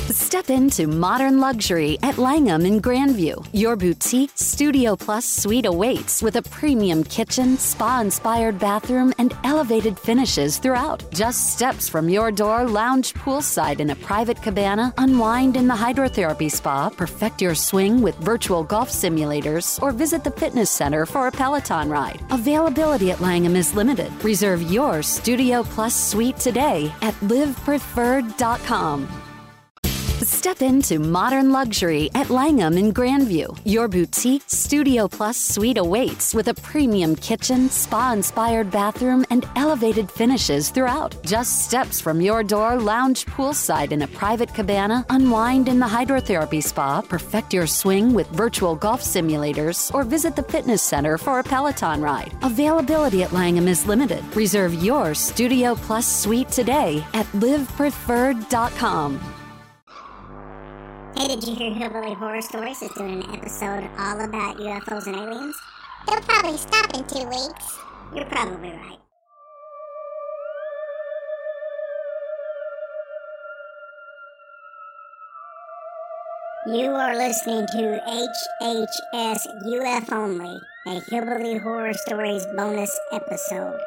Step into modern luxury at Langham in Grandview. Your boutique Studio Plus suite awaits with a premium kitchen, spa-inspired bathroom, and elevated finishes throughout. Just steps from your door, lounge poolside in a private cabana, unwind in the hydrotherapy spa, perfect your swing with virtual golf simulators, or visit the fitness center for a Peloton ride. Availability at Langham is limited. Reserve your Studio Plus suite today at livepreferred.com. Step into modern luxury at Langham in Grandview. Your boutique Studio Plus suite awaits with a premium kitchen, spa-inspired bathroom, and elevated finishes throughout. Just steps from your door, lounge poolside in a private cabana, unwind in the hydrotherapy spa, perfect your swing with virtual golf simulators, or visit the fitness center for a Peloton ride. Availability at Langham is limited. Reserve your Studio Plus suite today at livepreferred.com. Hey, did you hear Hillbilly Horror Stories is doing an episode all about UFOs and aliens? They'll probably stop in 2 weeks. You're probably right. You are listening to HHS UF Only, a Hillbilly Horror Stories bonus episode.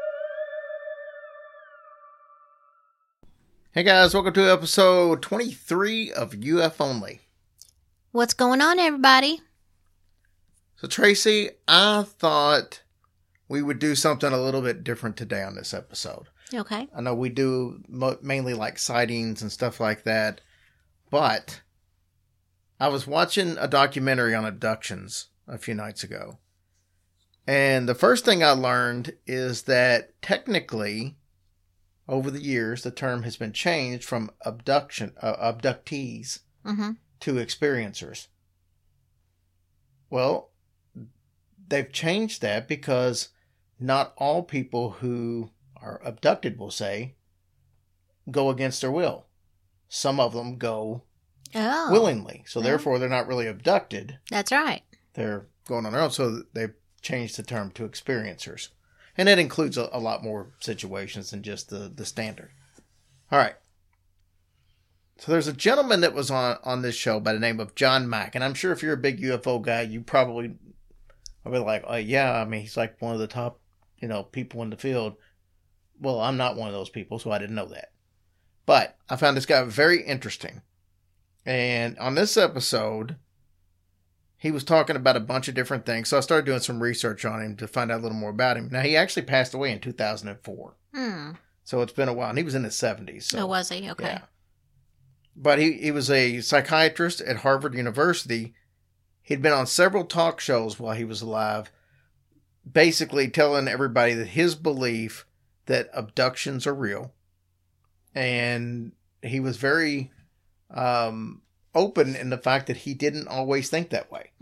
Hey guys, welcome to episode 23 of UF Only. What's going on, everybody? So Tracy, I thought we would do something a little bit different today on this episode. Okay. I know we do mainly like sightings and stuff like that, but I was watching a documentary on abductions a few nights ago. And the first thing I learned is that technically, over the years, the term has been changed from abductees to experiencers. Well, they've changed that because not all people who are abducted, we'll say, go against their will. Some of them go willingly. So therefore, they're not really abducted. That's right. They're going on their own. So they've changed the term to experiencers. And that includes a lot more situations than just the standard. All right. So there's a gentleman that was on this show by the name of John Mack. And I'm sure if you're a big UFO guy, you probably will be like, oh, yeah, I mean, he's like one of the top, people in the field. Well, I'm not one of those people, so I didn't know that. But I found this guy very interesting. And on this episode, he was talking about a bunch of different things. So I started doing some research on him to find out a little more about him. Now, he actually passed away in 2004. So it's been a while. And he was in his 70s. So, oh, was he? Okay. Yeah. But he was a psychiatrist at Harvard University. He'd been on several talk shows while he was alive, basically telling everybody that his belief that abductions are real. And he was very open in the fact that he didn't always think that way.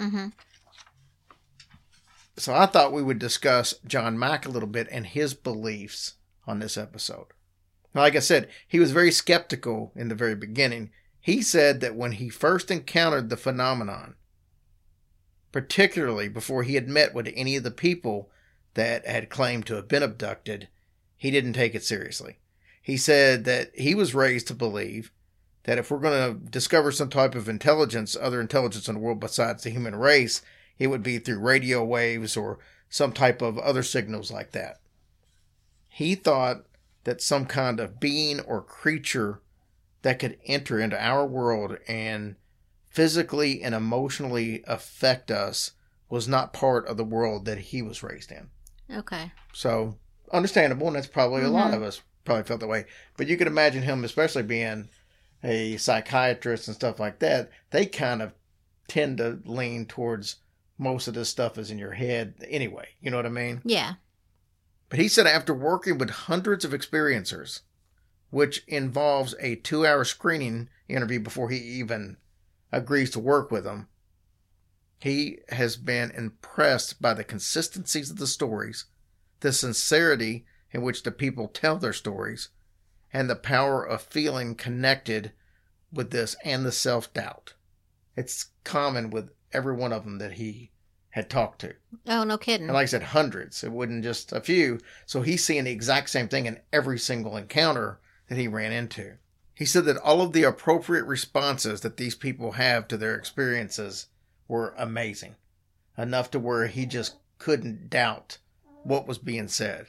So I thought we would discuss John Mack a little bit and his beliefs on this episode. Now, like I said, he was very skeptical in the very beginning. He said that when he first encountered the phenomenon, particularly before he had met with any of the people that had claimed to have been abducted, he didn't take it seriously. He said that he was raised to believe that if we're going to discover some type of intelligence, other intelligence in the world besides the human race, it would be through radio waves or some type of other signals like that. He thought that some kind of being or creature that could enter into our world and physically and emotionally affect us was not part of the world that he was raised in. Okay. So, understandable, and that's probably a lot of us probably felt that way. But you could imagine him, especially being a psychiatrist and stuff like that, they kind of tend to lean towards most of this stuff is in your head anyway. You know what I mean? Yeah. But he said after working with hundreds of experiencers, which involves a 2-hour screening interview before he even agrees to work with them, he has been impressed by the consistencies of the stories, the sincerity in which the people tell their stories, and the power of feeling connected with this and the self-doubt. It's common with every one of them that he had talked to. Oh, no kidding. And like I said, hundreds. It wasn't just a few. So he's seeing the exact same thing in every single encounter that he ran into. He said that all of the appropriate responses that these people have to their experiences were amazing, enough to where he just couldn't doubt what was being said.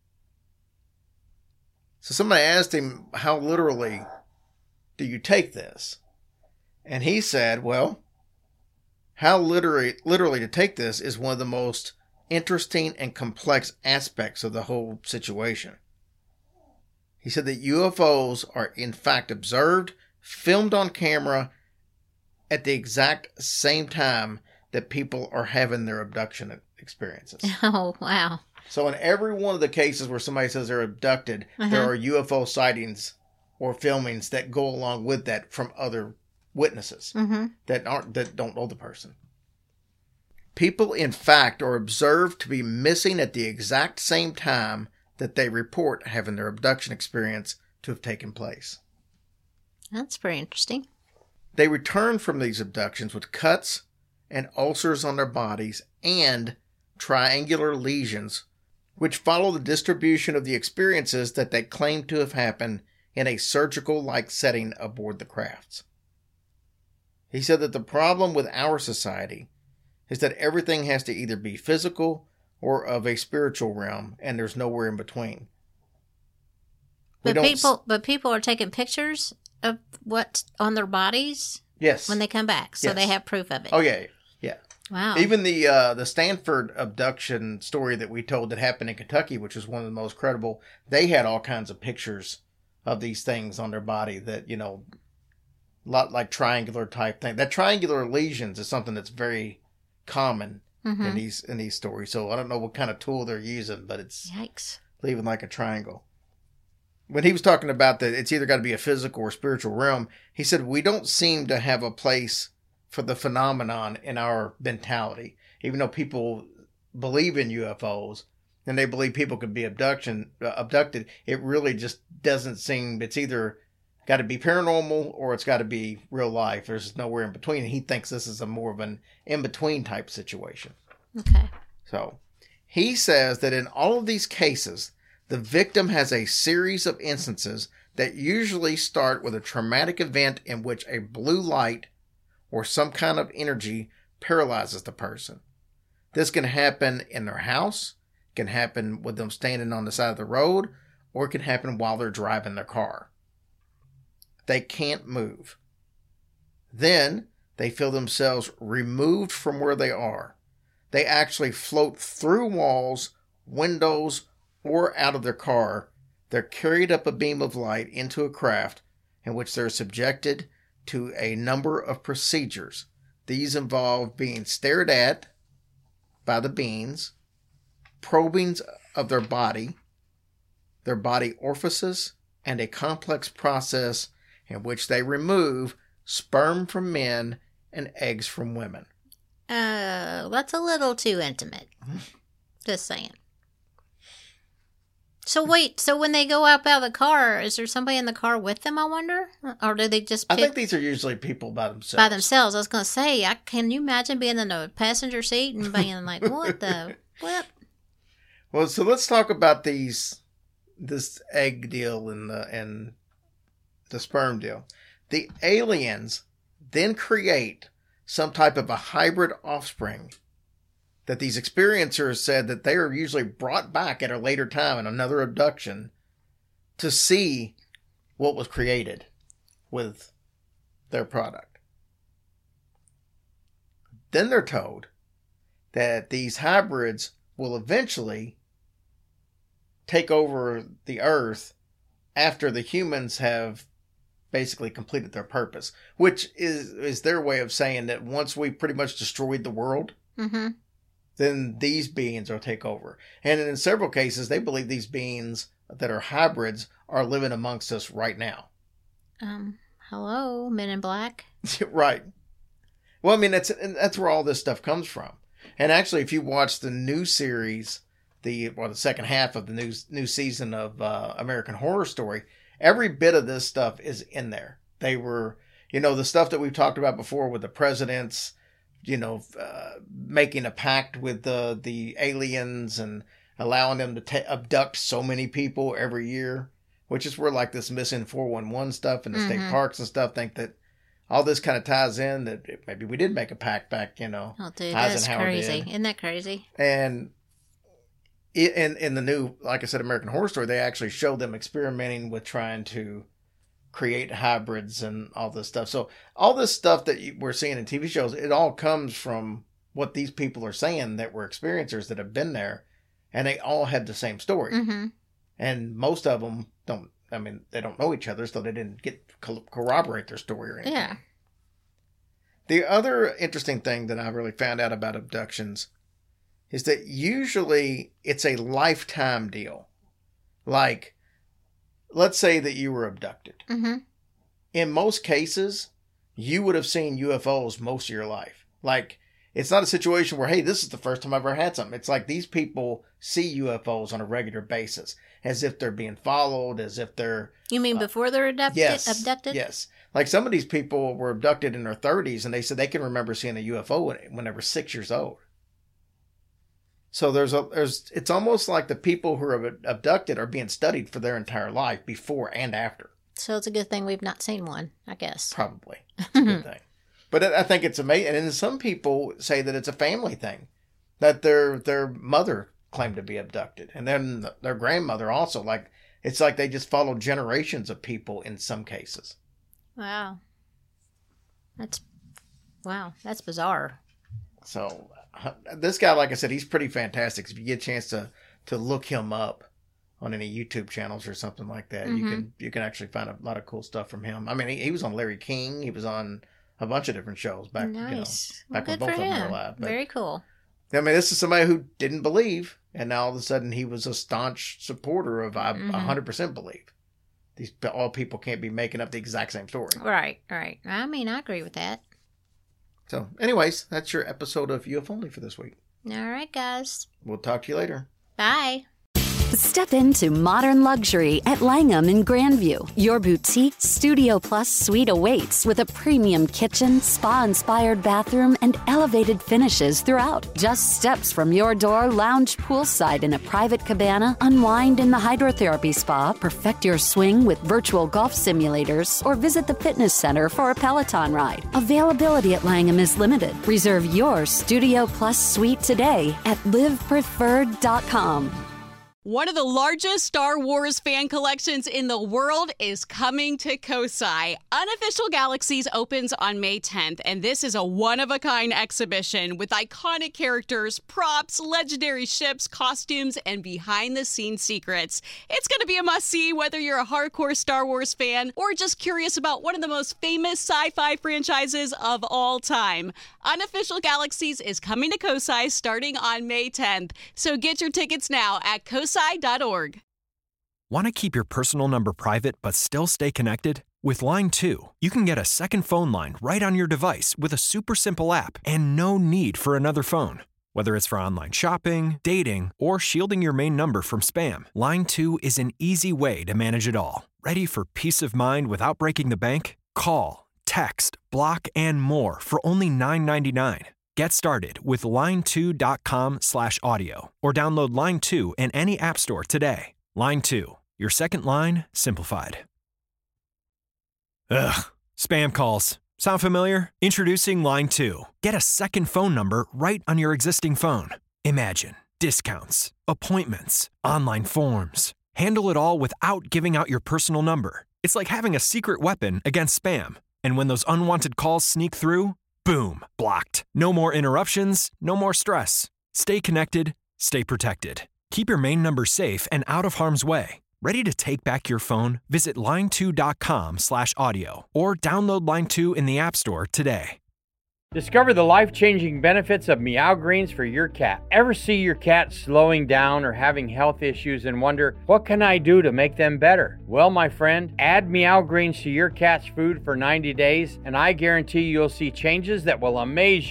So somebody asked him, how literally do you take this? And he said, well, how literally to take this is one of the most interesting and complex aspects of the whole situation. He said that UFOs are in fact observed, filmed on camera at the exact same time that people are having their abduction experiences. Oh, wow. So in every one of the cases where somebody says they're abducted, there are UFO sightings or filmings that go along with that from other witnesses that don't know the person. People, in fact, are observed to be missing at the exact same time that they report having their abduction experience to have taken place. That's pretty interesting. They return from these abductions with cuts and ulcers on their bodies and triangular lesions, which follow the distribution of the experiences that they claim to have happened in a surgical-like setting aboard the crafts. He said that the problem with our society is that everything has to either be physical or of a spiritual realm, and there's nowhere in between. But people are taking pictures of what's on their bodies when they come back, so they have proof of it. Oh, yeah. Wow. Even the Stanford abduction story that we told that happened in Kentucky, which was one of the most credible, they had all kinds of pictures of these things on their body that, a lot like triangular type thing. That triangular lesions is something that's very common in these stories. So I don't know what kind of tool they're using, but it's leaving like a triangle. When he was talking about that it's either got to be a physical or spiritual realm, he said we don't seem to have a place for the phenomenon in our mentality. Even though people believe in UFOs and they believe people could be abducted, it really just doesn't seem, it's either got to be paranormal or it's got to be real life. There's nowhere in between. And he thinks this is a more of an in-between type situation. Okay. So he says that in all of these cases, the victim has a series of instances that usually start with a traumatic event in which a blue light or some kind of energy paralyzes the person. This can happen in their house, can happen with them standing on the side of the road, or it can happen while they're driving their car. They can't move. Then they feel themselves removed from where they are. They actually float through walls, windows, or out of their car. They're carried up a beam of light into a craft in which they're subjected to a number of procedures. These involve being stared at by the beings, probings of their body orifices, and a complex process in which they remove sperm from men and eggs from women. That's a little too intimate. Just saying. So wait, so when they go up out of the car, is there somebody in the car with them, I wonder? Or do they just I think these are usually people by themselves. By themselves. I was going to say, can you imagine being in the passenger seat and being like, what? Well, so let's talk about this egg deal and the sperm deal. The aliens then create some type of a hybrid offspring that these experiencers said that they are usually brought back at a later time in another abduction to see what was created with their product. Then they're told that these hybrids will eventually take over the earth after the humans have basically completed their purpose, which is their way of saying that once we pretty much destroyed the world, then these beings will take over. And in several cases, they believe these beings that are hybrids are living amongst us right now. Hello, Men in Black. Right. Well, I mean, that's where all this stuff comes from. And actually, if you watch the new series, the second half of the new season of American Horror Story, every bit of this stuff is in there. They were, the stuff that we've talked about before with the presidents, making a pact with the aliens and allowing them to abduct so many people every year. which is where like this missing 411 stuff and the state parks and stuff think that all this kind of ties in, that maybe we did make a pact back, Oh, dude, that's crazy. Isn't that crazy? And in the new, like I said, American Horror Story, they actually show them experimenting with trying to create hybrids and all this stuff. So all this stuff that we're seeing in TV shows, it all comes from what these people are saying that were experiencers that have been there, and they all had the same story. Mm-hmm. And most of them they don't know each other, so they didn't get corroborate their story or anything. Yeah. The other interesting thing that I really found out about abductions is that usually it's a lifetime deal. Like, let's say that you were abducted. Mm-hmm. In most cases, you would have seen UFOs most of your life. Like, it's not a situation where, hey, this is the first time I've ever had something. It's like these people see UFOs on a regular basis, as if they're being followed, as if they're... You mean before they're abducted? Yes. Like some of these people were abducted in their 30s, and they said they can remember seeing a UFO when they were 6 years old. So it's almost like the people who are abducted are being studied for their entire life, before and after. So it's a good thing we've not seen one, I guess. Probably. It's a good thing. But I think it's amazing. And then some people say that it's a family thing, that their mother claimed to be abducted, and then their grandmother also. Like, it's like they just followed generations of people in some cases. Wow. That's bizarre. So this guy, like I said, he's pretty fantastic. If you get a chance to look him up on any YouTube channels or something like that, you can actually find a lot of cool stuff from him. I mean, he was on Larry King. He was on a bunch of different shows back, nice. Back when both of them were alive. But, very cool. I mean, this is somebody who didn't believe, and now all of a sudden he was a staunch supporter of 100% believe. All people can't be making up the exact same story. Right. I mean, I agree with that. So, anyways, that's your episode of UFO Only for this week. All right, guys. We'll talk to you later. Bye. Step into modern luxury at Langham in Grandview. Your boutique Studio Plus suite awaits with a premium kitchen, spa-inspired bathroom, and elevated finishes throughout. Just steps from your door, lounge poolside in a private cabana, unwind in the hydrotherapy spa, perfect your swing with virtual golf simulators, or visit the fitness center for a Peloton ride. Availability at Langham is limited. Reserve your Studio Plus suite today at livepreferred.com. One of the largest Star Wars fan collections in the world is coming to Kosai. Unofficial Galaxies opens on May 10th, and this is a one-of-a-kind exhibition with iconic characters, props, legendary ships, costumes, and behind-the-scenes secrets. It's going to be a must-see whether you're a hardcore Star Wars fan or just curious about one of the most famous sci-fi franchises of all time. Unofficial Galaxies is coming to Kosai starting on May 10th, so get your tickets now at kosai.org. Want to keep your personal number private but still stay connected? With Line 2, you can get a second phone line right on your device with a super simple app and no need for another phone. Whether it's for online shopping, dating, or shielding your main number from spam, Line 2 is an easy way to manage it all. Ready for peace of mind without breaking the bank? Call, text, block, and more for only $9.99. Get started with line2.com/audio or download Line 2 in any app store today. Line 2, your second line simplified. Ugh, spam calls. Sound familiar? Introducing Line 2. Get a second phone number right on your existing phone. Imagine discounts, appointments, online forms. Handle it all without giving out your personal number. It's like having a secret weapon against spam. And when those unwanted calls sneak through, boom, blocked. No more interruptions, no more stress. Stay connected, stay protected. Keep your main number safe and out of harm's way. Ready to take back your phone? Visit line2.com/audio or download Line 2 in the App Store today. Discover the life-changing benefits of Meow Greens for your cat. Ever see your cat slowing down or having health issues and wonder, what can I do to make them better? Well, my friend, add Meow Greens to your cat's food for 90 days, and I guarantee you'll see changes that will amaze you.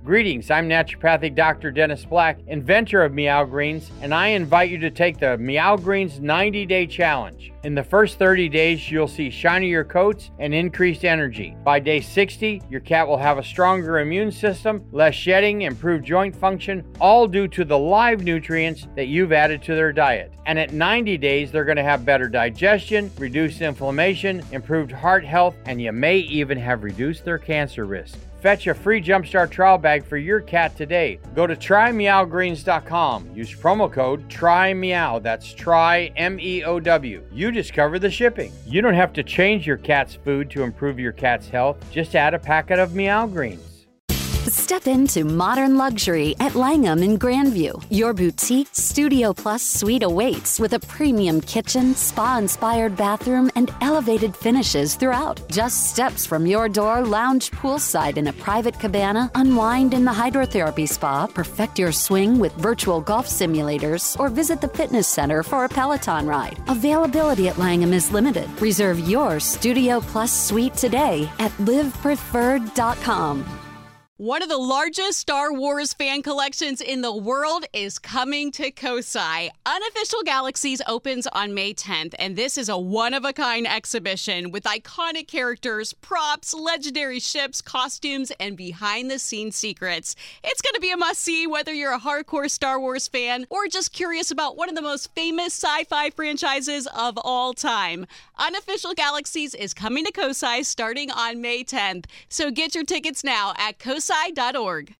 Greetings, I'm naturopathic Dr. Dennis Black, inventor of Meow Greens, and I invite you to take the Meow Greens 90-day challenge. In the first 30 days, you'll see shinier coats and increased energy. By day 60, your cat will have a stronger immune system, less shedding, improved joint function, all due to the live nutrients that you've added to their diet. And at 90 days, they're going to have better digestion, reduced inflammation, improved heart health, and you may even have reduced their cancer risk. Fetch a free Jumpstart trial bag for your cat today. Go to trymeowgreens.com. Use promo code TRYMEOW. That's TRYMEOW. You discover the shipping. You don't have to change your cat's food to improve your cat's health. Just add a packet of Meow Greens. Step into modern luxury at Langham in Grandview. Your boutique Studio Plus suite awaits with a premium kitchen, spa-inspired bathroom, and elevated finishes throughout. Just steps from your door, lounge poolside in a private cabana, unwind in the hydrotherapy spa, perfect your swing with virtual golf simulators, or visit the fitness center for a Peloton ride. Availability at Langham is limited. Reserve your Studio Plus suite today at livepreferred.com. One of the largest Star Wars fan collections in the world is coming to Kosai. Unofficial Galaxies opens on May 10th, and this is a one-of-a-kind exhibition with iconic characters, props, legendary ships, costumes, and behind-the-scenes secrets. It's going to be a must-see whether you're a hardcore Star Wars fan or just curious about one of the most famous sci-fi franchises of all time. Unofficial Galaxies is coming to Kosai starting on May 10th, so get your tickets now at kosai.org.